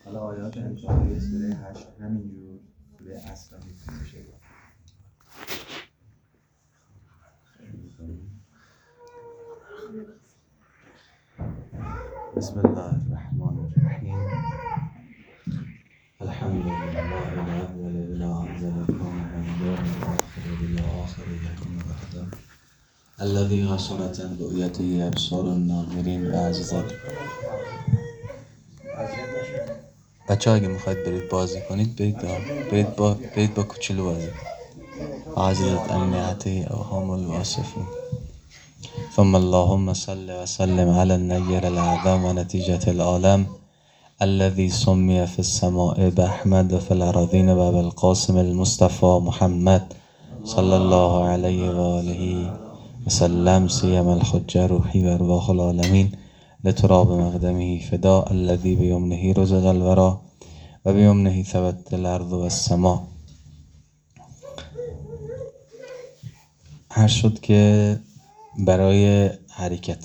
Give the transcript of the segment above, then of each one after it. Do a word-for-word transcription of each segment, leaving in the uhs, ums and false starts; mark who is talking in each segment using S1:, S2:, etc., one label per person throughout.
S1: حالا آیات انتهایی سوره هشت همینجور سوره عصر هم میتونه بشه. بسم الله الرحمن الرحیم. الحمد لله الاول الاعظم کان حمدا الاخر الاخر یکون وحده الذي حسنت رؤیته ابصار الناظرین و عزیزت. بچه ها اگه میخواید برید بازی کنید برید برید با برید با کوچولو بازی عزیزت انیعته اوهام الواصفین. ثم اللهم صل وسلم على النير الأعظم ونتيجة العالم الذي سمي في السماء بأحمد وفي الأراضين بالقاسم المصطفى محمد صلى الله عليه وآله وسلم سيما الحجة روحي وأرواح العالمين لتراب مقدمه فداء الذي بيمنه رزق الورى وبيمنه ثبت الأرض والسماء. هر شد که برای حرکت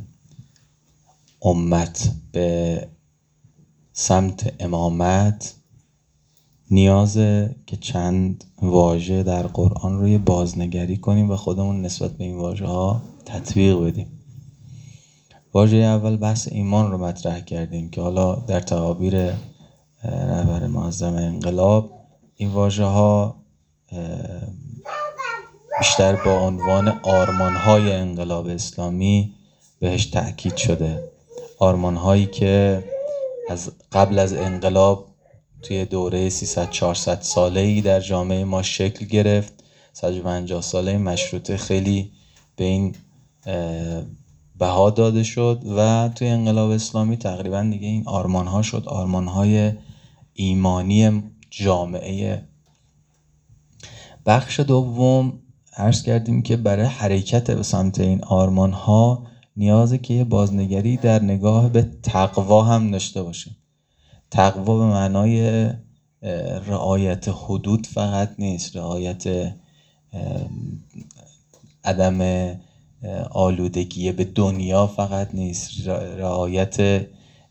S1: امت به سمت امامت نیازه که چند واژه در قرآن روی بازنگری کنیم و خودمون نسبت به این واژه ها تطبیق بدیم. واژه اول بحث ایمان رو مطرح کردیم که حالا در تعابیر رهبر معظم انقلاب این واژه ها بیشتر با عنوان آرمان‌های انقلاب اسلامی بهش تأکید شده. آرمان‌هایی که از قبل از انقلاب توی دوره سیصد چهارصد ساله‌ای در جامعه ما شکل گرفت. صد و پنجاه ساله مشروطه خیلی به این بها داده شد و توی انقلاب اسلامی تقریبا دیگه این آرمان‌ها شد آرمان‌های ایمانی جامعه. بخش دوم عرض کردیم که برای حرکت به سمت این آرمان ها نیازه که یه بازنگری در نگاه به تقوا هم داشته باشیم. تقوا به معنای رعایت حدود فقط نیست، رعایت عدم آلودگی به دنیا فقط نیست، رعایت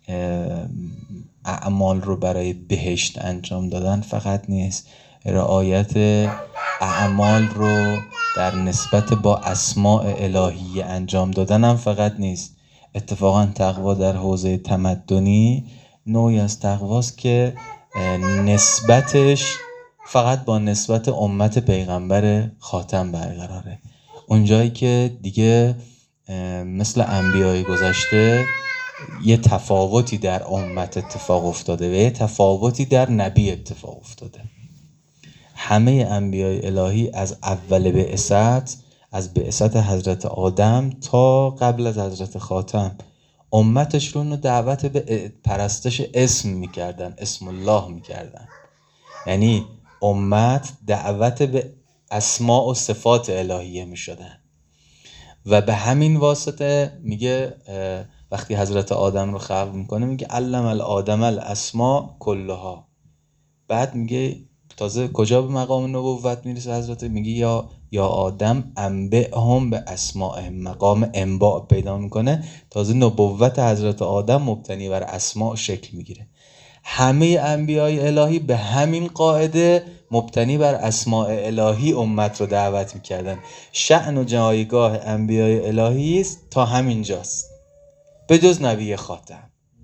S1: اعمال رو برای بهشت انجام دادن فقط نیست، رعایت اعمال رو در نسبت با اسماء الهی انجام دادن هم فقط نیست. اتفاقا تقوا در حوزه تمدنی نوعی از تقواست که نسبتش فقط با نسبت امت پیغمبر خاتم برقراره. اونجایی که دیگه مثل انبیای گذشته یه تفاوتی در امت اتفاق افتاده و یه تفاوتی در نبی اتفاق افتاده. همه انبیای الهی از اول بعثت، از بعثت حضرت آدم تا قبل از حضرت خاتم، امتشون رو دعوت به پرستش اسم میکردن، اسم الله میکردن. یعنی امت دعوت به اسماء و صفات الهیه میشدن و به همین واسطه میگه وقتی حضرت آدم رو خلق میکنه میگه علم الآدم الاسماء کلها. بعد میگه تازه کجا به مقام نبوت میرسه حضرت، میگه یا یا آدم انبئهم به اسمائهم، مقام انباء پیدا میکنه. تازه نبوت حضرت آدم مبتنی بر اسماء شکل میگیره. همه انبیای الهی به همین قاعده مبتنی بر اسماء الهی امت رو دعوت میکردن. شأن و جایگاه انبیای الهی است تا همینجاست، به جز نبی خاتم.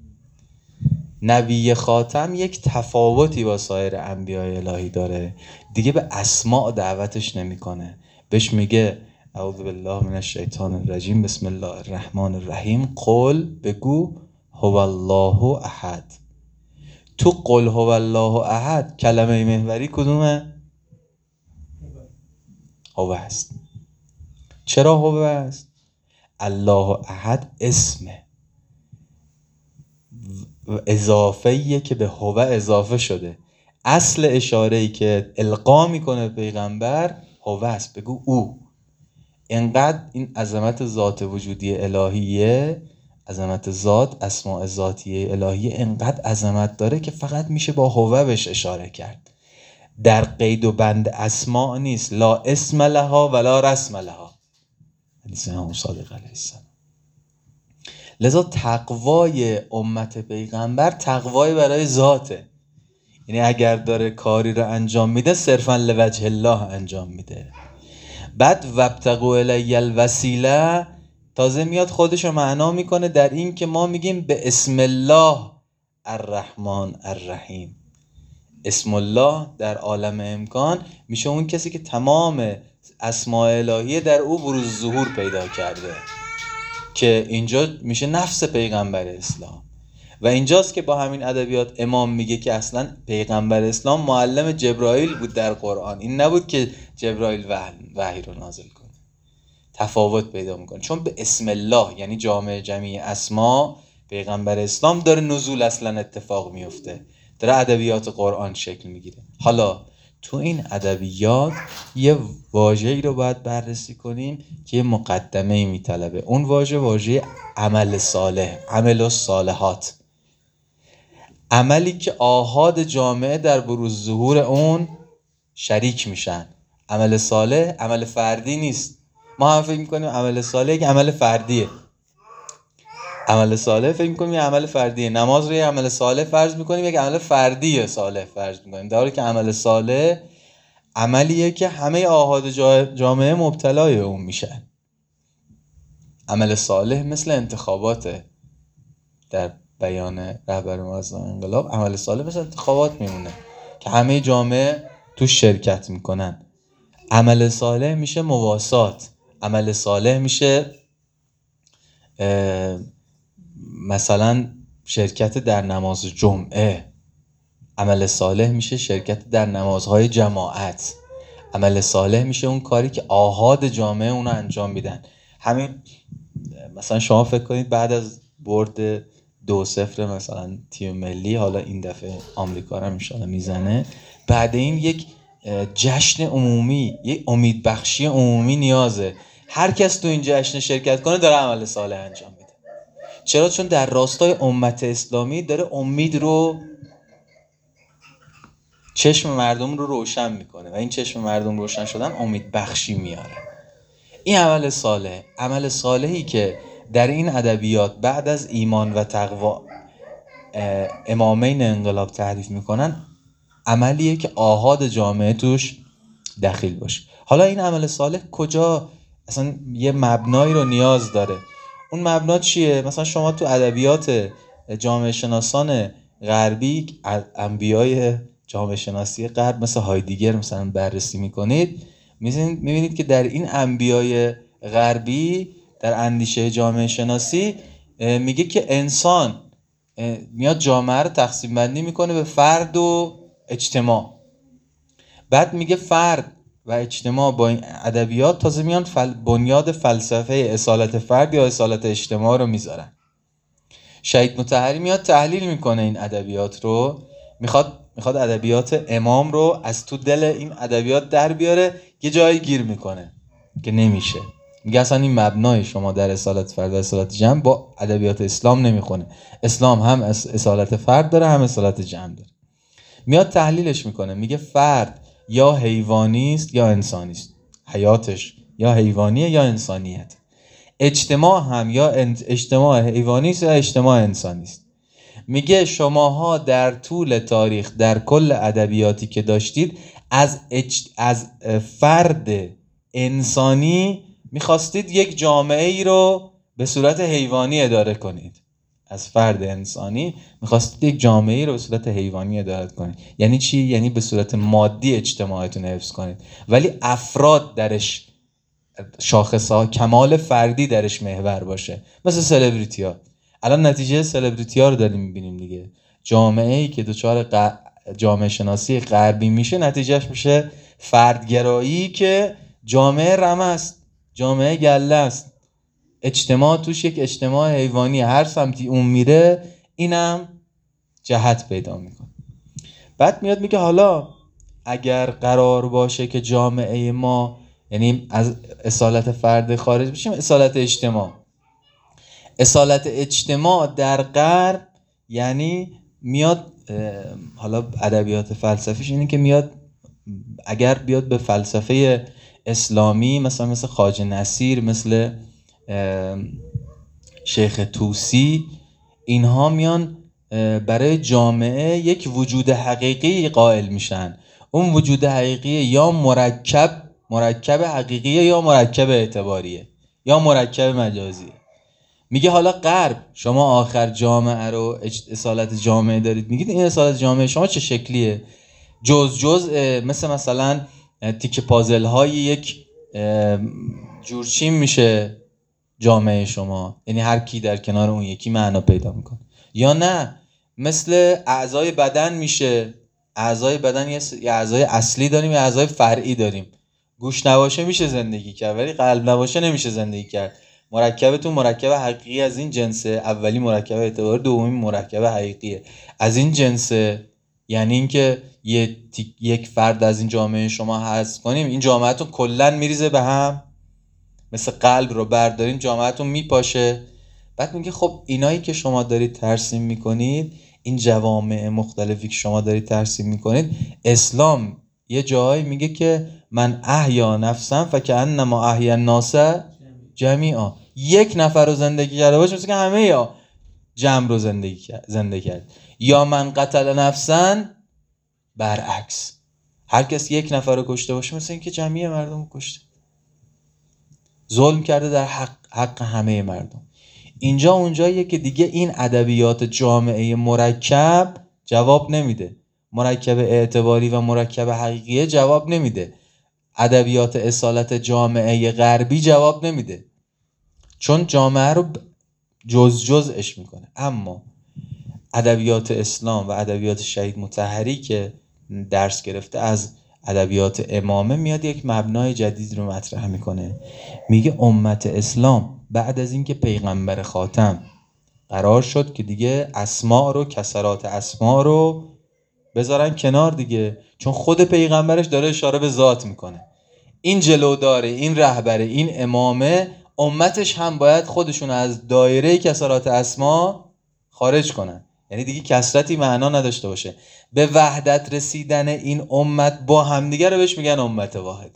S1: نبی خاتم یک تفاوتی با سایر انبیای الهی داره، دیگه به اسماء دعوتش نمیکنه، بهش میگه اعوذ بالله من الشیطان الرجیم بسم الله الرحمن الرحیم قل بگو هو الله احد. تو قل هو الله احد کلمه محوری کدومه؟ هو است. چرا هو است؟ الله احد اسمه، اضافه‌ایه که به هو اضافه شده. اصل اشاره‌ای که القا میکنه پیغمبر هو است، بگو او. اینقدر این عظمت ذات وجودی الهیه، عظمت ذات، اسماء ذاتیه الهیه اینقدر عظمت داره که فقط میشه با هو بهش اشاره کرد. در قید و بند اسماء نیست، لا اسم لها ولا رسم لها. حدیث امام صادق علیه السلام. لذا تقوای امت پیغمبر تقوای برای ذاته، یعنی اگر داره کاری رو انجام میده صرفا لوجه الله انجام میده. بعد وابتغوا الی الوسیله تازه میاد خودشو معنا میکنه در این که ما میگیم به اسم الله الرحمن الرحیم. اسم الله در عالم امکان میشه اون کسی که تمام اسماء الهیه در او بروز ظهور پیدا کرده، که اینجا میشه نفس پیغمبر اسلام. و اینجاست که با همین ادبیات امام میگه که اصلا پیغمبر اسلام معلم جبرائیل بود در قرآن، این نبود که جبرائیل وحی رو نازل کنه. تفاوت پیدا میکنه چون به اسم الله یعنی جامع جمعی اسما پیغمبر اسلام داره نزول اصلا اتفاق میفته، داره ادبیات قرآن شکل میگیره. حالا تو این ادبیات یه واژه‌ای رو باید بررسی کنیم که یه مقدمه‌ای میطلبه. اون واژه واژه عمل صالح، عمل الصالحات، عملی که آحاد جامعه در بروز ظهور اون شریک میشن. عمل صالح عمل فردی نیست. ما هم فکر میکنیم عمل صالح یک عمل فردیه. عمل صالح فکر میکنیم یک عمل فردیه. نماز رو یک عمل صالح فرض میکنیم، یک عمل فردیه صالح فرض میکنیم، در حالی که عمل صالح عملیه که همه آحاد جامعه مبتلای اون میشن. عمل صالح مثل انتخاباته. در بیان رهبر معظم انقلاب عمل صالح مثل انتخابات میمونه که همه جامعه توش شرکت میکنن. عمل صالح میشه مواسات. عمل صالح میشه مثلا شرکت در نماز جمعه. عمل صالح میشه شرکت در نمازهای جماعت. عمل صالح میشه اون کاری که آحاد جامعه اونو انجام میدن. همین مثلا شما فکر کنید بعد از برد دو صفر مثلا تیم ملی، حالا این دفعه آمریکا رو انشالله میزنه، بعد این یک جشن عمومی، یک امیدبخشی عمومی نیازه. هر کس تو این جشن شرکت کنه داره عمل صالح انجام میده. چرا؟ چون در راستای امت اسلامی داره امید رو، چشم مردم رو روشن میکنه و این چشم مردم روشن شدن امیدبخشی میاره. این عمل صالح، عمل صالحی که در این ادبیات بعد از ایمان و تقوا امامین انقلاب تعریف میکنن، عملیه که آحاد جامعه توش دخیل باشه. حالا این عمل صالح کجا اصلا یه مبنایی رو نیاز داره؟ اون مبنا چیه؟ مثلا شما تو ادبیات جامعه شناسان غربی، انبیای جامعه شناسی غرب مثل هایدگر مثلا بررسی میکنید، میبینید که در این انبیای غربی در اندیشه جامعه شناسی میگه که انسان میاد جامعه رو تقسیم بندی میکنه به فرد و اجتماع. بعد میگه فرد و اجتماع با این ادبیات تازه میان فل... بنیاد فلسفه اصالت فرد یا اصالت اجتماع رو میذارن. شهید مطهری میاد تحلیل میکنه این ادبیات رو، میخواد میخواد ادبیات امام رو از تو دل این ادبیات در بیاره، یه جایی گیر میکنه که نمیشه. میگه اصلا این مبنای شما در اصالت فرد و اصالت جمع با ادبیات اسلام نمیخونه. اسلام هم اصالت فرد داره هم اصالت جمع داره. میاد تحلیلش میکنه، میگه فرد یا حیوانی است یا انسانی است، حیاتش یا حیوانیه یا انسانیت. اجتماع هم یا اجتماع حیوانی است یا اجتماع انسانی است. میگه شماها در طول تاریخ در کل ادبیاتی که داشتید از اج... از فرد انسانی میخواستید یک جامعه ای رو به صورت حیوانی اداره کنید. از فرد انسانی میخواستید یک جامعه ای رو به صورت حیوانی اداره کنید. یعنی چی؟ یعنی به صورت مادی اجتماعتون حفظ کنید، ولی افراد درش شاخصها، کمال فردی درش محور باشه. مثل سلبریتی ها. الان نتیجه سلبریتی ها رو داریم میبینیم دیگه. جامعه ای که دچار ق... جامعه شناسی غربی میشه، نتیجهش میشه فردگرایی که جامعه رمه است، جامعه گله است، اجتماع توش یک اجتماع حیوانی، هر سمتی اون میره اینم جهت پیدا میکنه. بعد میاد میگه حالا اگر قرار باشه که جامعه ما، یعنی از اصالت فرد خارج بشیم، اصالت اجتماع، اصالت اجتماع در غرب یعنی میاد، حالا ادبیات فلسفیش اینه که میاد اگر بیاد به فلسفه اسلامی مثلا مثل خواجه نصیر، مثل شیخ طوسی، اینها میان برای جامعه یک وجود حقیقی قائل میشن. اون وجود حقیقی یا مرکب مرکب حقیقیه یا مرکب اعتباریه یا مرکب مجازیه. میگه حالا غرب، شما آخر جامعه رو اصالت جامعه دارید، میگید این اصالت جامعه شما چه شکلیه؟ جز جز مثل مثلا تیکه پازل های یک جورچین میشه جامعه شما، یعنی هر کی در کنار اون یکی معنا پیدا میکنه. یا نه مثل اعضای بدن میشه، اعضای بدن یه اعضای اصلی داریم، یه اعضای فرعی داریم. گوش نباشه میشه زندگی کرد ولی قلب نباشه نمیشه زندگی کرد. مرکبتون مرکب حقیقی از این جنسه، اولی مرکب اعتبار، دومی مرکب حقیقیه از این جنسه. یعنی اینکه یه یک فرد از این جامعه شما حذف کنیم، این جامعهتون کلن میریزه به هم، مثل قلب رو برداریم جامعهتون میپاشه. بعد میگه خب اینایی که شما دارید ترسیم میکنید، این جوامع مختلفی که شما دارید ترسیم میکنید، اسلام یه جایی میگه که من احیا نفسا فکأنما احیا الناس جمیعا. یک نفر رو زندگی کرده باشه مثل که همه یا جمع رو زندگی کرد زنده کرد. یا من قتل نفسا، برعکس، هر کس یک نفر رو کشته باشه مثل اینکه جمعی مردم رو کشته، ظلم کرده در حق حق همه مردم. اینجا اونجاییه که دیگه این ادبیات جامعه مرکب جواب نمیده، مرکب اعتباری و مرکب حقیقی جواب نمیده، ادبیات اصالت جامعه غربی جواب نمیده، چون جامعه رو جز جزش میکنه. اما ادبیات اسلام و ادبیات شهید مطهری که درس گرفته از ادبیات امامه، میاد یک مبنای جدید رو مطرح میکنه. میگه امت اسلام بعد از اینکه پیغمبر خاتم قرار شد که دیگه اسماء رو، کسرات اسماء رو بذارن کنار دیگه، چون خود پیغمبرش داره اشاره به ذات میکنه. این جلوداره، این رهبره، این امامه، امتش هم باید خودشون از دایره کسرات اسماء خارج کنن، یعنی دیگه کسرتی معنا نداشته باشه. به وحدت رسیدن این امت با همدیگه رو بهش میگن امت واحده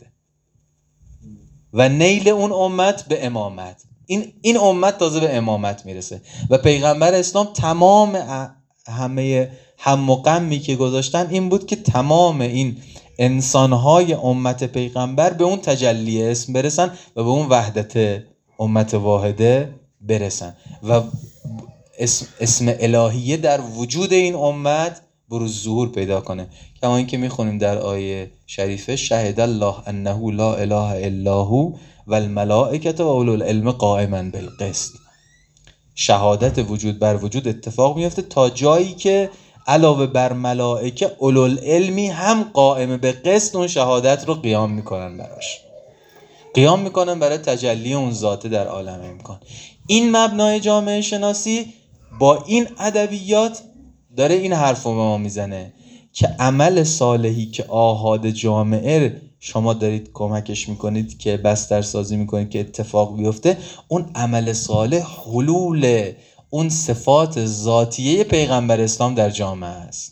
S1: و نیل اون امت به امامت. این این امت تازه به امامت میرسه و پیغمبر اسلام تمام همه هم و غمی که گذاشتن این بود که تمام این انسانهای امت پیغمبر به اون تجلی اسم برسن و به اون وحدت امت واحده برسن و اسم, اسم الهیه در وجود این امت بروز ظهور پیدا کنه. کما اینکه میخونیم در آیه شریفه شهد الله انه لا اله الا هو والملائکه و اولو العلم قائما بالقسط. شهادت وجود بر وجود اتفاق میفته تا جایی که علاوه بر ملائکه اولوالعلمی هم قائم به قسط اون شهادت رو قیام میکنن، براش قیام میکنن برای تجلی اون ذاته در عالم امکان. این مبنای جامعه شناسی با این ادبیات داره این حرف رو به ما میزنه که عمل صالحی که آحاد جامعه شما دارید کمکش میکنید که بستر سازی میکنید که اتفاق بیفته، اون عمل صالح حلول اون صفات ذاتیه پیغمبر اسلام در جامعه است،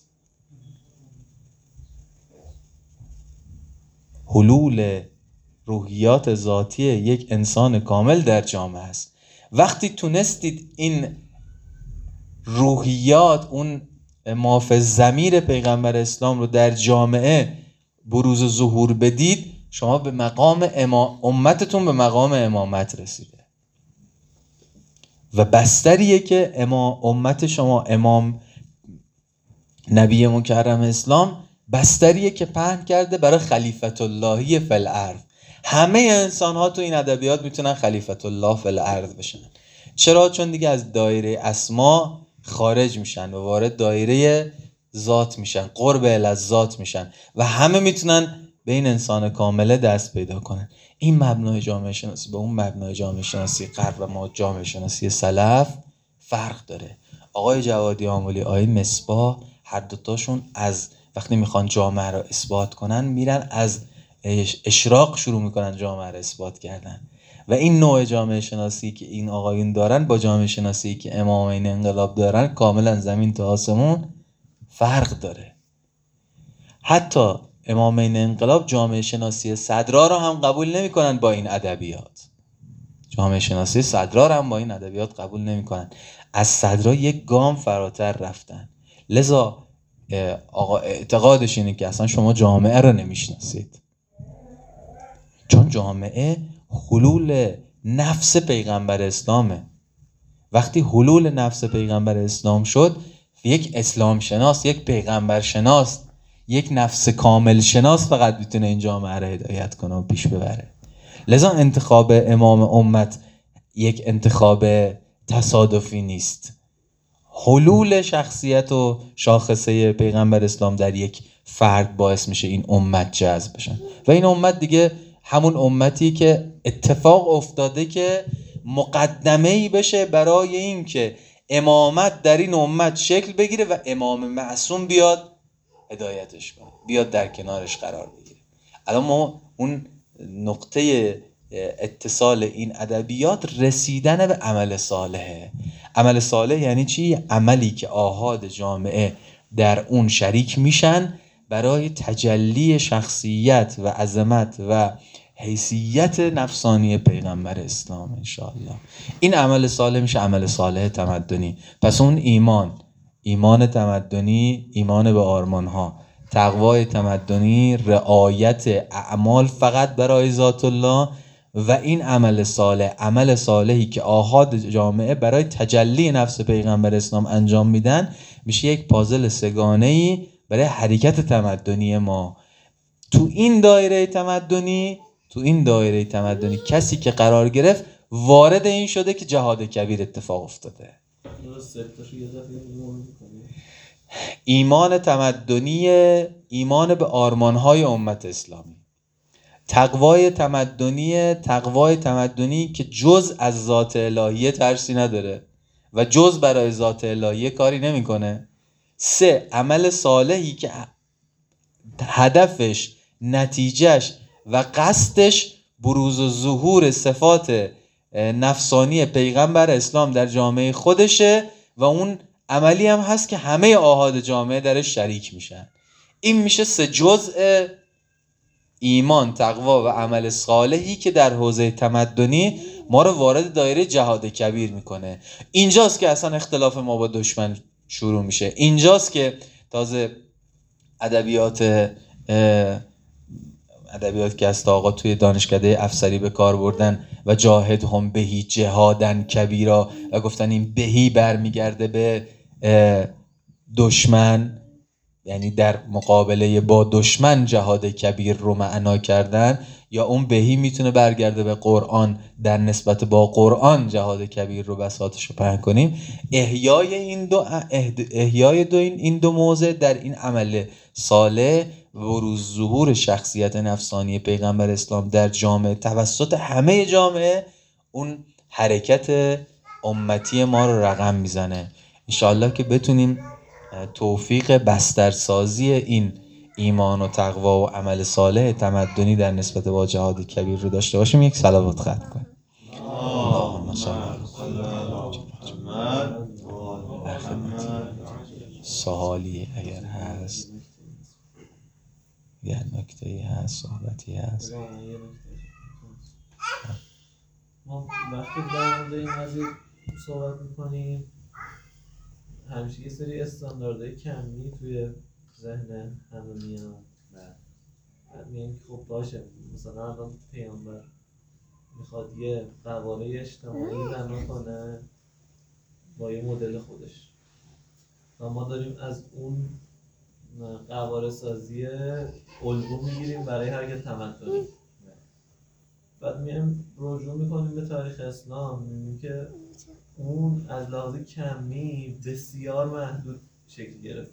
S1: حلول روحیات ذاتی یک انسان کامل در جامعه است. وقتی تونستید این روحیات، اون مافز ضمیر پیغمبر اسلام رو در جامعه بروز و ظهور بدید، شما به مقام امام، امتتون به مقام امامت رسیده و بستریه که امام امت شما، امام نبی مکرم اسلام، بستریه که پهن کرده برای خلیفت اللهی فی الارض. همه انسان ها تو این ادبیات میتونن خلیفت الله فی الارض بشن. چرا؟ چون دیگه از دایره اسما خارج میشن و وارد دایره ذات میشن، قرب الذات میشن و همه میتونن به این انسان کامله دست پیدا کنن. این مبنای جامعه شناسی با اون مبنای جامعه شناسی غرب و ما جامعه شناسی سلف فرق داره. آقای جوادی آملی، آقای مصباح، هر دوتاشون از وقتی میخوان جامعه رو اثبات کنن میرن از اشراق شروع میکنن جامعه رو اثبات کردن و این نوع جامعه شناسی که این آقایون دارن با جامعه شناسی که امامین انقلاب دارن کاملا زمین تا آسمون فرق داره. حتی امامین انقلاب جامعه شناسی صدرا رو هم قبول نمیکنن با این ادبیات، جامعه شناسی صدرا هم با این ادبیات قبول نمی‌کنن. از صدرا یک گام فراتر رفتن. لذا آقا اعتقادش اینه که اصلا شما جامعه رو نمیشناسید، چون جامعه حلول نفس پیغمبر اسلامه. وقتی حلول نفس پیغمبر اسلام شد، یک اسلام شناس، یک پیغمبر شناس، یک نفس کامل شناس فقط میتونه این جامعه رو هدایت کنه و پیش ببره. لذا انتخاب امام امت یک انتخاب تصادفی نیست. حلول شخصیت و شاخصه پیغمبر اسلام در یک فرد باعث میشه این امت جذب بشن و این امت دیگه همون امتی که اتفاق افتاده که مقدمه‌ای بشه برای این که امامت در این امت شکل بگیره و امام معصوم بیاد هدایتش کنه، بیاد در کنارش قرار بگیره. الان ما اون نقطه اتصال این ادبیات رسیدن به عمل صالحه. عمل صالح یعنی چی؟ عملی که آحاد جامعه در اون شریک میشن برای تجلی شخصیت و عظمت و حیثیت نفسانی پیغمبر اسلام انشاءالله. این عمل صالح میشه عمل صالح تمدنی. پس اون ایمان، ایمان تمدنی، ایمان به آرمانها، تقوای تمدنی، رعایت اعمال فقط برای ذات الله و این عمل صالح، عمل صالحی که آحاد جامعه برای تجلی نفس پیغمبر اسلام انجام میدن، میشه یک پازل سگانه‌ای برای حرکت تمدنی ما. تو این دایره تمدنی تو این دایره تمدنی کسی که قرار گرفت وارد این شده که جهاد کبیر اتفاق افتاده. ایمان تمدنی، ایمان به آرمانهای امت اسلامی. تقوای تمدنی، تقوای تمدنی که جز از ذات الهیه ترسی نداره و جز برای ذات الهیه کاری نمیکنه. سه، عمل صالحی که هدفش، نتیجهش و قصدش بروز و ظهور صفات نفسانی پیغمبر اسلام در جامعه خودشه و اون عملی هم هست که همه آحاد جامعه درش شریک میشن. این میشه سه جزء ایمان، تقوا و عمل صالحی که در حوزه تمدنی ما رو وارد دایره جهاد کبیر میکنه. اینجاست که اصلا اختلاف ما با دشمن شروع میشه. اینجاست که تازه ادبیات ادبیات که است آقا توی دانشکده افسری به کار بردن و جاهد هم بهی جهادن کبیرا و گفتن این بهی برمیگرده به دشمن، یعنی در مقابله با دشمن جهاد کبیر رو معنا کردن، یا اون بهی میتونه برگرده به قرآن، در نسبت با قرآن جهاد کبیر رو بساطش رو پهن کنیم. احیای این دو احیای دو این این دو موضع در این عمل صالح، بروز ظهور شخصیت نفسانی پیغمبر اسلام در جامعه توسط همه جامعه، اون حرکت امتی ما رو رقم میزنه. انشاءالله که بتونیم توفیق بسترسازی این ایمان و تقوا و عمل صالح تمدنی در نسبت با جهاد کبیر رو داشته باشیم. یک صلوات ختم کنیم. اللهم صل علی محمد. سوالی اگر هست، یه نکته‌ای هست، صحبتی هست.
S2: ما وقتی در مورد این قضیه صحبت می‌کنیم همیشه یه سری استانداردهای کمی توی ذهن همه میان. بعد میگن که خب باشه، مثلا الان پیامبر میخواد یه قواره اجتماعی بنا کنه با یه مدل خودش و ما داریم از اون قواره سازی الگو میگیریم برای حرکت تمدنی. بعد میایم رجوع میکنیم به تاریخ اسلام، میبینیم که اون از لحاظ کمی بسیار محدود شکل گرفت.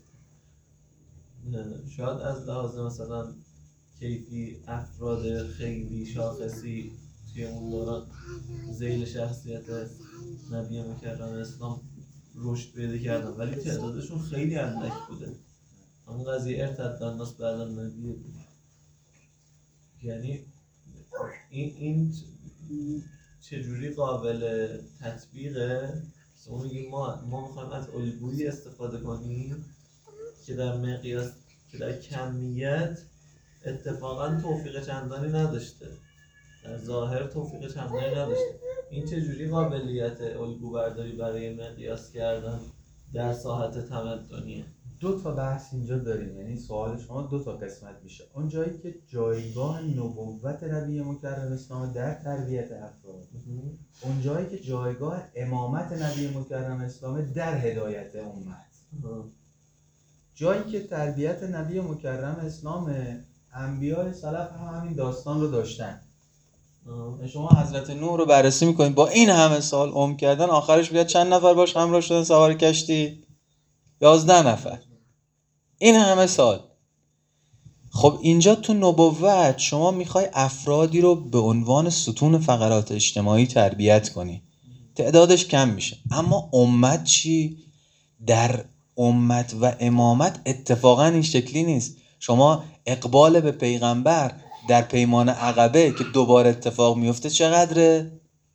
S2: شاید از لحاظ مثلا کیفی افراد خیلی شاخصی توی اون دوران ذیل شخصیت نبی مکرم اسلام رشد پیدا کردن، ولی تعدادشون خیلی اندک بوده. همون قضیه ارتد الناس بعد النبی بود. یعنی این این چجوری قابل تطبیقه؟ ما میگیم ما ما میخوایم از الگویی استفاده کنیم که در مقیاس که در کمیت اتفاقا توفیق چندانی نداشته، در ظاهر توفیق چندانی نداشته. این چجوری قابلیت الگو برداری برای مقیاس کردن در ساحت تمدنیه؟
S1: دو تا بحث اینجا داریم، یعنی سوال شما دو تا قسمت میشه. اون جایی که جایگاه نبوت نبی مکرم اسلام در تربیت افراد، اون جایی که جایگاه امامت نبی مکرم اسلام در هدایت امت. جایی که تربیت نبی مکرم اسلام، انبیاء سلف هم همین داستان رو داشتن. شما حضرت نوح رو بررسی میکنید، با این همه سال عمر کردن، آخرش بیاد چند نفر باش همراه شدن سوار کشتی؟ یازده نفر. این همه سال. خب اینجا تو نبوت شما میخوای افرادی رو به عنوان ستون فقرات اجتماعی تربیت کنی، تعدادش کم میشه. اما امت چی؟ در امت و امامت اتفاقا این شکلی نیست. شما اقبال به پیغمبر در پیمان عقبه که دوباره اتفاق میفته چقدره؟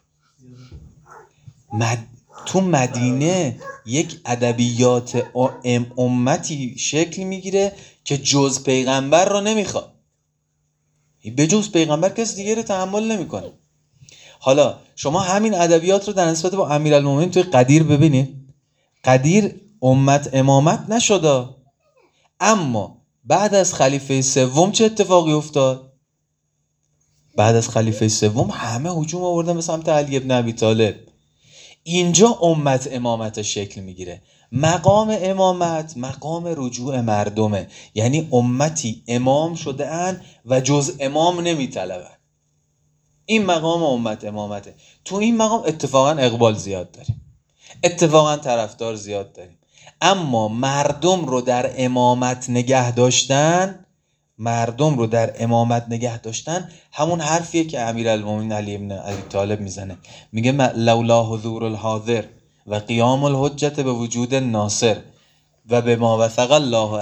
S1: مد... تو مدینه یک ادبیات امتی شکل میگیره که جز پیغمبر رو نمیخواد، به جز پیغمبر کسی دیگه رو تحمل نمیکنه. حالا شما همین ادبیات رو در نسبت با امیرالمومنین توی قدیر ببینید. قدیر امت امامت نشده، اما بعد از خلیفه سوم چه اتفاقی افتاد؟ بعد از خلیفه سوم همه هجوم آوردن به سمت علی ابن ابی طالب. اینجا امت امامت شکل میگیره. مقام امامت مقام رجوع مردمه، یعنی امتی امام شده اند و جز امام نمیطلبن. این مقام امت امامته. تو این مقام اتفاقا اقبال زیاد داریم، اتفاقا طرفدار زیاد داریم. اما مردم رو در امامت نگه داشتن، مردم رو در امامت نگه داشتن همون حرفیه که امیرالمومنین علی ابن ابی طالب میزنه، میگه لولا حضور الحاضر و قیام الحجت به وجود ناصر و به ما وثق الله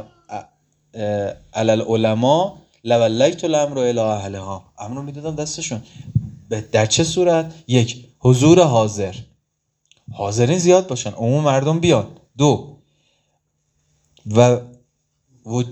S1: علی العلماء لولیت الامر الی اهلها. امر رو میدادم دستشون. در چه صورت؟ یک، حضور حاضر، حاضرین زیاد باشن، عموم مردم بیان. دو، و و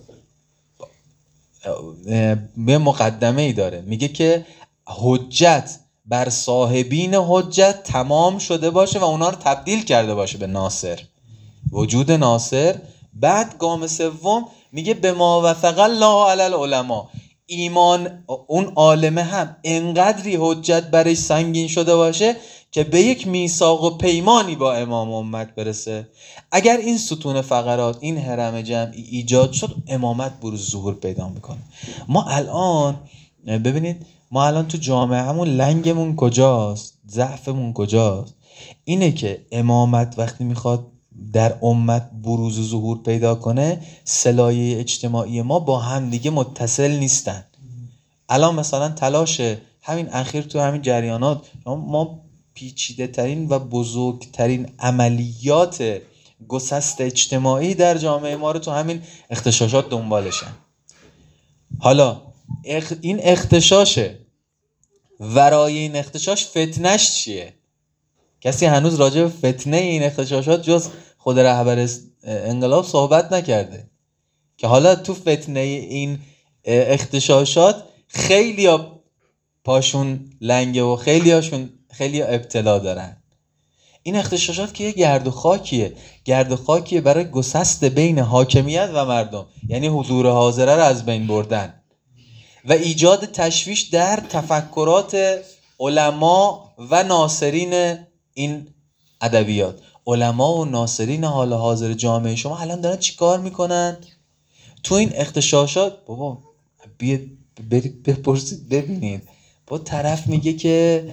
S1: به مقدمه ای داره، میگه که حجت بر صاحبین حجت تمام شده باشه و اونا رو تبدیل کرده باشه به ناصر، وجود ناصر. بعد گام سوم میگه به ما وثق الله علی العلماء، ایمان اون عالمه هم انقدری حجت برش سنگین شده باشه که به یک میثاق و پیمانی با امام امت برسه. اگر این ستون فقرات، این هرم جمعی ایجاد شد، امامت بروز ظهور پیدا میکنه. ما الان ببینید، ما الان تو جامعه همون لنگمون کجاست، ضعفمون کجاست؟ اینه که امامت وقتی میخواد در امت بروز و ظهور پیدا کنه، سلایه اجتماعی ما با هم دیگه متصل نیستن. الان مثلا تلاش همین اخیر تو همین جریانات، ما پیچیده ترین و بزرگترین عملیات گسست اجتماعی در جامعه ما رو تو همین اغتشاشات دنبالشن. حالا این اغتشاشه، ورای این اغتشاش فتنش چیه؟ کسی هنوز راجع به فتنه این اغتشاشات جز خود رهبر انقلاب صحبت نکرده که حالا تو فتنه این اغتشاشات خیلی ها پاشون لنگه و خیلی هاشون خیلی ها ابتلا دارن. این اغتشاشات که یه گرد و خاکیه، گرد و خاکیه برای گسست بین حاکمیت و مردم، یعنی حضور حاضره رو از بین بردن و ایجاد تشویش در تفکرات علما و ناصرین این ادبیات. علما و ناصرین حال حاضر جامعه شما الان دارن چی کار میکنن؟ تو این اغتشاشات بابا برید بپرسید ببینید. با طرف میگه که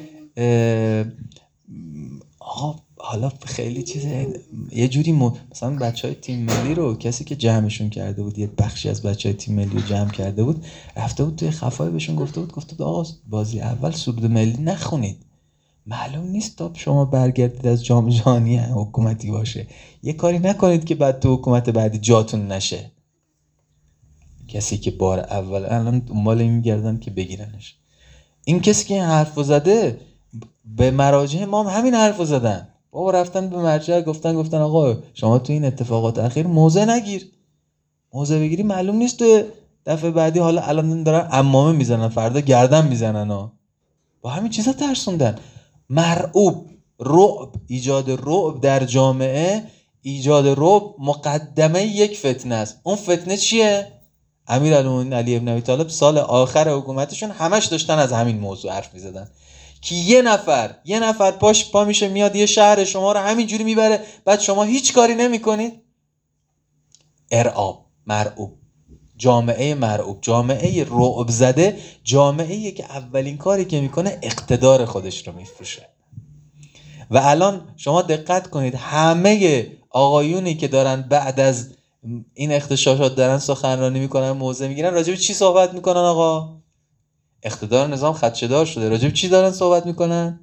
S1: آقا حالا خیلی چیزه، یه جوری م... مثلا بچهای تیم ملی رو کسی که جمعشون کرده بود، یه بخشی از بچهای تیم ملی رو جمع کرده بود، رفته بود توی خفای بهشون گفته بود گفته بود آقا بازی اول سرود ملی نخونید، معلوم نیست تا شما برگردید از جام جهانی حکومتی باشه، یه کاری نکنید که بعد تو حکومت بعدی جاتون نشه. کسی که بار اول الان دنبال این میگردن که بگیرنش. این کسی که این حرفو زده به مراجع ما هم همین حرفو زدن. بابا رفتن به مرجع گفتن گفتن آقا شما تو این اتفاقات اخیر موضع نگیر، موضع بگیری معلوم نیست تو دفعه بعدی، حالا الان دارن عمامه میزنن فردا گردن میزنن ها. با همین چیزا ترسوندن. مرعوب، رعب، ایجاد رعب در جامعه، ایجاد رعب مقدمه یک فتنه است. اون فتنه چیه؟ امیرالمومنین علی ابن ابی طالب سال آخر حکومتشون همش داشتن از همین موضوع حرف میزدن که یه نفر یه نفر پاش پا میشه میاد یه شهر شما رو همینجوری میبره، بعد شما هیچ کاری نمیکنید. ارعاب، مرعوب، جامعه مرعوب، جامعه رعب زده، جامعه‌ای که اولین کاری که میکنه اقتدار خودش رو میفروشه. و الان شما دقت کنید همه آقایونی که دارن بعد از این اغتشاشات دارن سخنرانی میکنن، موضع میگیرن، راجع به چی صحبت میکنن آقا؟ اقتدار نظام خدشه‌دار شده. راجع به چی دارن صحبت میکنن؟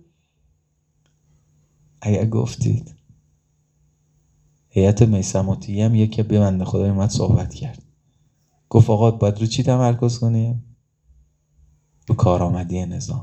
S1: اگه گفتید هیئت میثم طیی هم یکی به بنده خدا اومد صحبت کرد، گفت آقا باید رو چی تمرکز کنیم؟ رو کارآمدی نظام.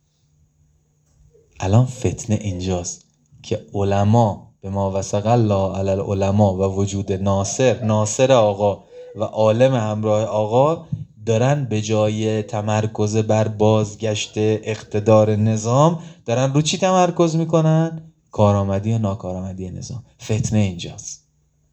S1: الان فتنه اینجاست که علما به ما وثق الله علی العلماء و وجود ناصر ناصر آقا و عالم همراه آقا دارن به جای تمرکز بر بازگشت اقتدار نظام دارن رو چی تمرکز میکنن؟ کارآمدی و ناکارآمدی نظام. فتنه اینجاست.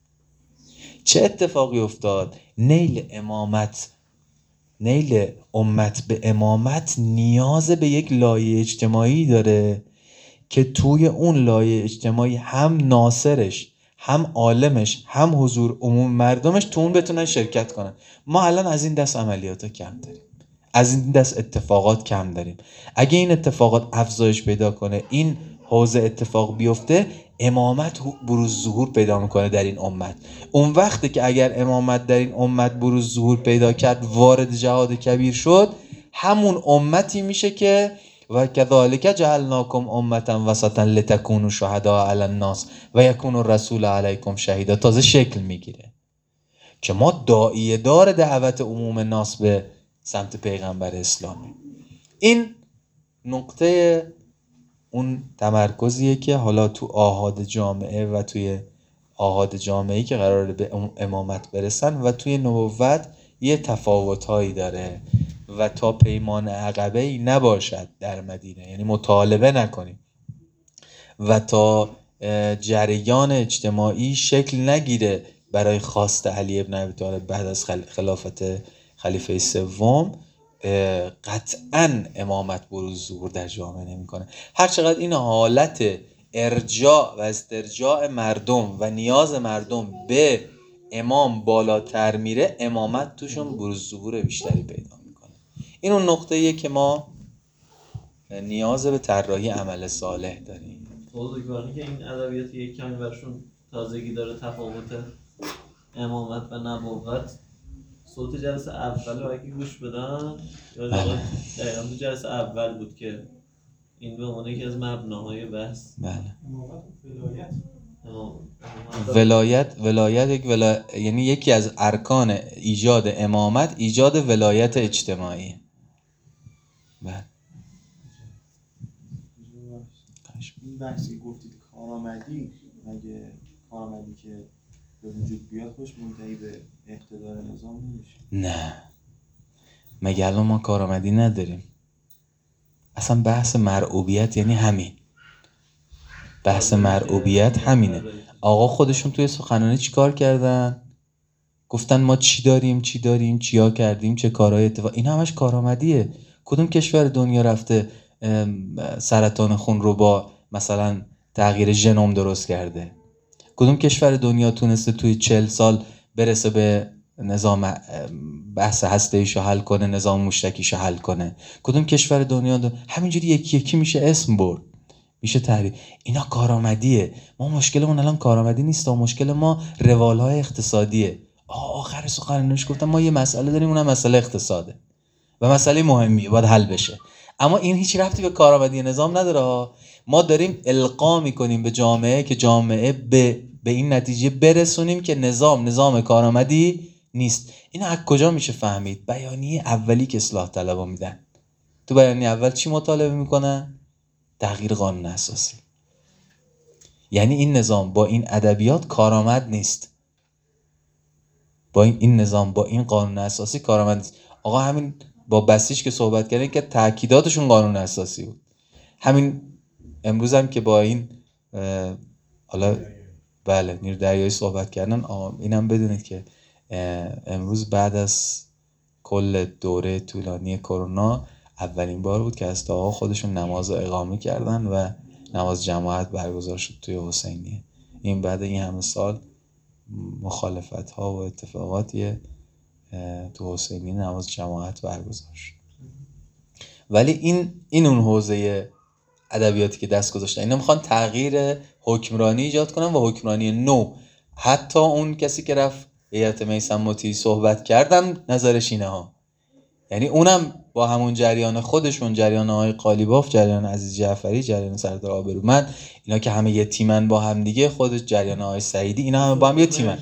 S1: چه اتفاقی افتاد؟ نیل امامت، نیل امت به امامت نیاز به یک لایه اجتماعی داره که توی اون لایه اجتماعی هم ناصرش، هم عالمش، هم حضور عموم مردمش تو اون بتونن شرکت کنن. ما الان از این دست عملیاتا کم داریم، از این دست اتفاقات کم داریم. اگه این اتفاقات افزایش پیدا کنه، این حوزه اتفاق بیفته، امامت بروز ظهور پیدا میکنه در این امت. اون وقته که اگر امامت در این امت بروز ظهور پیدا کرد، وارد جهاد کبیر شد، همون امتی میشه که و کذالک جعلناکم امتا وسطا لتکونوا شهداء علی الناس و یکون الرسول علیکم شهیدا. تازه شکل میگیره که ما داعیه دار دعوت عموم ناس به سمت پیغمبر اسلامی. این نقطه اون تمرکزیه که حالا تو آحاد جامعه و توی آحاد جامعه‌ای که قراره به امامت برسن و توی نبوت یه تفاوت‌هایی داره و تا پیمان عقبه‌ای نباشد در مدینه، یعنی مطالبه نکنیم و تا جریان اجتماعی شکل نگیره برای خواست علی ابن ابی طالب بعد از خلافت خلیفه سوم، قطعاً امامت بروز ظهور در جامعه نمی‌کنه. هر چقدر این حالت ارجاع و استرجاع مردم و نیاز مردم به امام بالاتر میره، امامت توشون بروز ظهور بیشتری پیدا میکنه. این اون نقطه‌ایه که ما نیاز به طراحی عمل صالح داریم.
S2: بزرگواری که این ادبیات یک کمی برشون تازگی داره، تفاوت امامت و نبوت. صوت جلسه اول رو اگه گوش بدن، یا دقیقا تو جلسه اول بود که این به عنوان یکی از مبناهای بحث.
S1: بله.
S2: ولایت
S1: ولایت ولایت یک ولا... یعنی یکی از ارکان ایجاد امامت ایجاد ولایت اجتماعی. بله.
S3: این بحثی گفتید کارآمدی، مگه کارآمدی که به وجود بیاد خوش منتهی به اقتدار نظام نمیشه؟
S1: نه، مگه الان ما کارآمدی نداریم؟ اصلا بحث مرعوبیت یعنی همین. بحث مرعوبیت همینه. آقا خودشون توی سخنرانی چی کار کردن؟ گفتن ما چی داریم چی داریم چیا کردیم چه کارهای اتفاق. این همش کارآمدیه. کدوم کشور دنیا رفته سرطان خون رو با مثلا تغییر ژنوم درست کرده؟ کدوم کشور دنیا تونسته توی چهل سال برسه به نظام بحث هسته‌ایشو حل کنه، نظام مشترکیشو حل کنه؟ کدوم کشور دنیا دو... همینجوری یکی یکی میشه اسم برد، میشه تحریف. اینا کارآمدیه. ما مشکلمون الان کارآمدی نیست، مشکل ما روالهای اقتصادیه. آخر سخنرانیش گفتم ما یه مسئله داریم، اونم مسئله اقتصاده و مسئله مهمیه، باید حل بشه. اما این هیچ ربطی به کارآمدی نظام نداره. ما داریم القا میکنیم به جامعه که جامعه به به این نتیجه برسونیم که نظام نظام کارآمدی نیست. این از کجا میشه فهمید؟ بیانیه اولی که اصلاح طلبا میدن، تو بیانیه اول چی مطالبه میکنن؟ تغییر قانون اساسی. یعنی این نظام با این ادبیات کارآمد نیست، با این, این نظام با این قانون اساسی کارآمد نیست. آقا همین با بسیج که صحبت کردن که تاکیداتشون قانون اساسی بود، همین امروز هم که با این حالا بله نیر دریایی صحبت کردن، اینم بدونید که امروز بعد از کل دوره طولانی کرونا اولین بار بود که اساتید خودشون نماز اقامه کردن و نماز جماعت برگزار شد توی حسینیه. این بعد این همه سال مخالفت ها و اتفاقاتیه تو حسینیه نماز جماعت برگزار شد. ولی این این اون حوزه ادبیاتی که دست گذاشتن، اینا میخوان تغییر حکمرانی ایجاد کنن و حکمرانی نو. حتی اون کسی که رفت هیئت میثم مطیعی صحبت کردم نظرش اینه ها، یعنی اونم با همون جریان خودشون، جریان آقای قالیباف، جریان عزیز جعفری، جریان سردار آبرومند، اینا که همه یه تیمن با هم دیگه، خودش جریان آقای سعیدی، اینا همه با هم یه تیمن.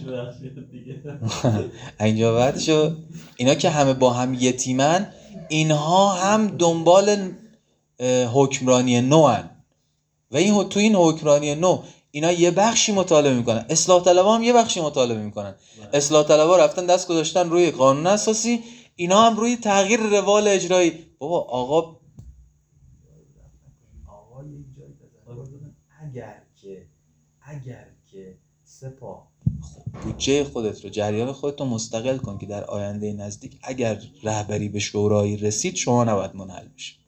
S1: اینجا بعد شو اینا که همه با هم یه تیمن، اینها هم دنبال حکمرانی نو هن و این تو این حکمرانی نو اینا یه بخشی مطالبه میکنن، اصلاح طلبها هم یه بخشی مطالبه میکنن. اصلاح طلبها رفتن دست گذاشتن روی قانون اساسی، اینا هم روی تغییر روال اجرایی. بابا آقا
S2: آقا یه جایی بزن اگر که اگر که سپاه
S1: بودجه خودت رو، جریان خودت رو مستقل کن که در آینده نزدیک اگر رهبری به شورایی رسید شما نباید منحل بشی.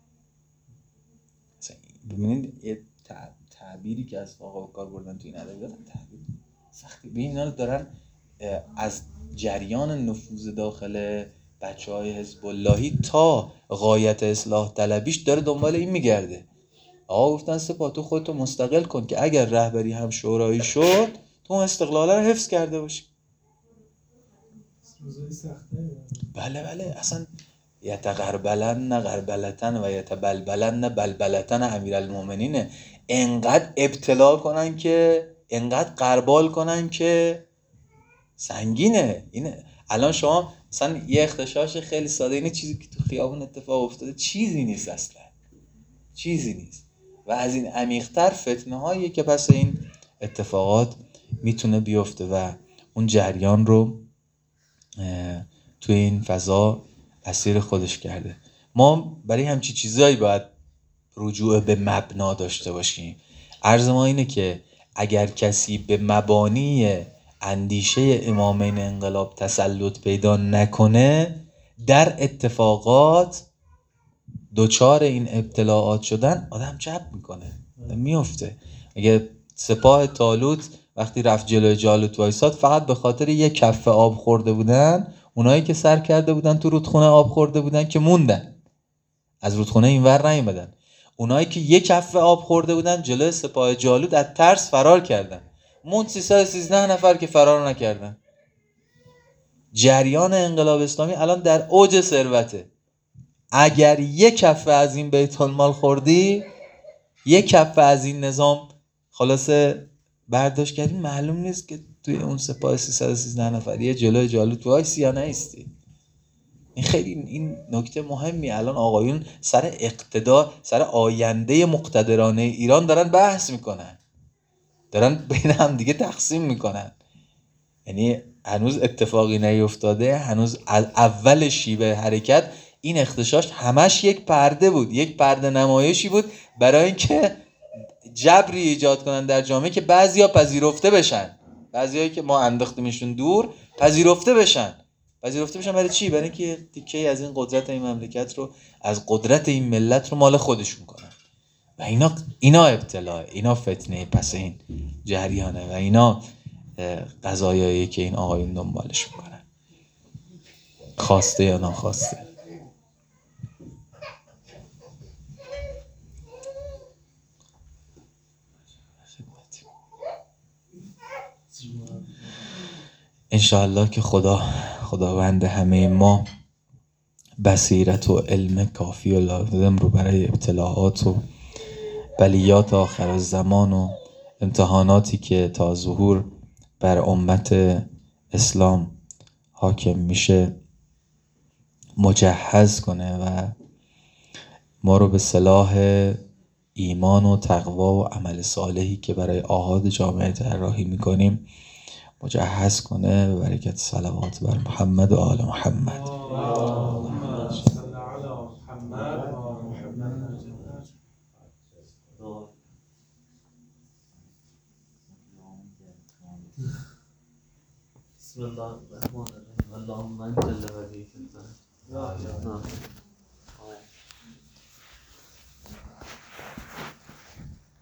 S1: ببینید یه تعبیری که از آقا کار بردن تو این ادبیات تعبیر سختی. ببین اینا دارن از جریان نفوذ داخل بچهای حزب اللهی تا غایت اصلاح طلبیش داره دنبال این میگرده. آقا گفتن سپاه تو خودتو مستقل کن که اگر رهبری هم شورایی شد تو استقلال رو حفظ کرده باشی. بله بله اصلا یتغربلن غربلتن و یتبلبلن بلبلتن امیرالمومنین، انقدر ابتلا کنن که انقدر غربال کنن که سنگینه. اینه الان شما مثلا یه اختشاش خیلی ساده، اینه چیزی که تو خیابون اتفاق افتاده چیزی نیست، اصلا چیزی نیست و از این عمیق‌تر فتنه هایی که پس این اتفاقات میتونه بیفته و اون جریان رو توی این فضا اسیر خودش کرده. ما برای همچی چیزایی باید رجوع به مبنا داشته باشیم. عرض ما اینه که اگر کسی به مبانی اندیشه امامین انقلاب تسلط پیدا نکنه، در اتفاقات دوچار این ابتلاعات شدن آدم جب میکنه، میفته. اگه سپاه طالوت وقتی رفت جلوی جالوت وایساد فقط به خاطر یک کفه آب خورده بودن، اونایی که سر کرده بودن تو رودخونه آب خورده بودن که موندن، از رودخونه اینور نیومدن. اونایی که یک کفه آب خورده بودن جلوی سپاه جالوت از ترس فرار کردن، موند سیصد و سیزده نفر که فرار نکردن. جریان انقلاب اسلامی الان در اوج ثروته. اگر یک کفه از این بیت المال خوردی، یک کفه از این نظام خلاصه برداشت کردی، معلوم نیست که توی اون سپاه سیصد و سیزده نفری جلوی جالوت وایسی یا نیستی. این خیلی این نکته مهمی. الان آقایون سر اقتدار، سر آینده مقتدرانه ایران دارن بحث میکنن، دارن بین هم دیگه تقسیم میکنن. یعنی هنوز اتفاقی نیفتاده، هنوز اول شیوه حرکت این اختشاش همش یک پرده بود، یک پرده نمایشی بود برای اینکه جبری ایجاد کنن در جامعه که بعضیا پذیرفته بشن، بعضیایی که ما انداختیمشون دور پذیرفته بشن. پذیرفته بشن برای چی؟ برای اینکه تیکه از این قدرت این مملکت رو، از قدرت این ملت رو مال خودشون کنن. و اینا اینا ابتلاء، اینا فتنه پس این جریانه و اینا قضایایی که این آقایون دنبالش میکنن، خواسته یا ناخواسته. انشاءالله که خدا خداوند همه ما بصیرت و علم کافی و لازم رو برای ابتلاعات و بلیات آخر الزمان و امتحاناتی که تا ظهور بر امت اسلام حاکم میشه مجهز کنه و ما رو به سلاح ایمان و تقوا و عمل صالحی که برای آحاد جامعه طراحی میکنیم مجهز کنه. به برکت صلوات بر محمد و آل محمد.
S2: اللهم صل علی محمد و محمد. بسم الله الرحمن الرحیم اللهم انت الذی فی الطرف.